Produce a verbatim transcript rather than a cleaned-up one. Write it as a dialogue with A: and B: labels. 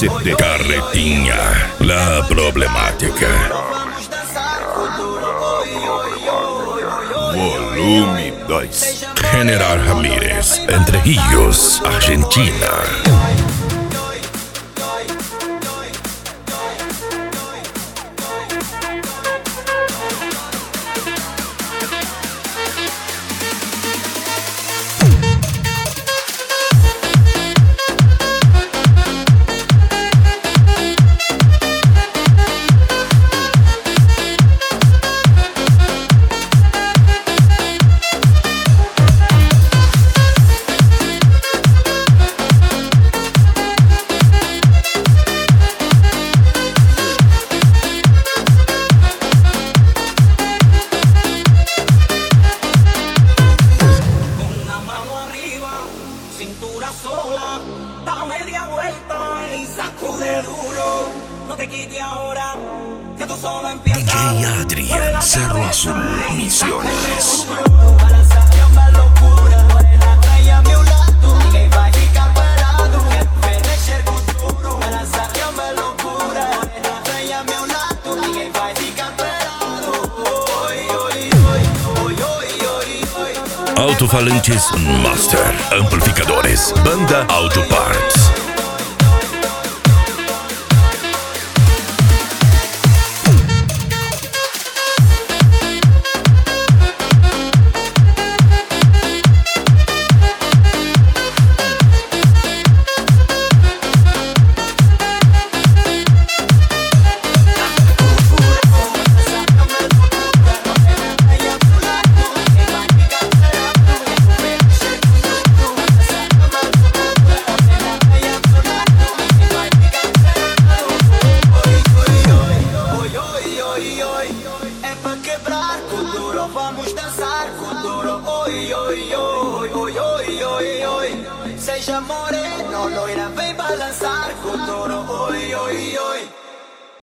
A: C D Carretinha, la problemática. Volume dois. General Ramírez, Entre Rios, Argentina.
B: Sola, da media vuelta y sacude duro. No te quites ahora, que tú solo empiezas.
A: D J Adrián, Cerro Azul, Misiones. Alto-falantes Master, amplificadores, Banda Auto Parts.
B: Vamos dançar com duro, oi, oi, oi, oi, oi, oi, oi. Seja moreno, loira, vem balançar com duro, oi, oi, oi.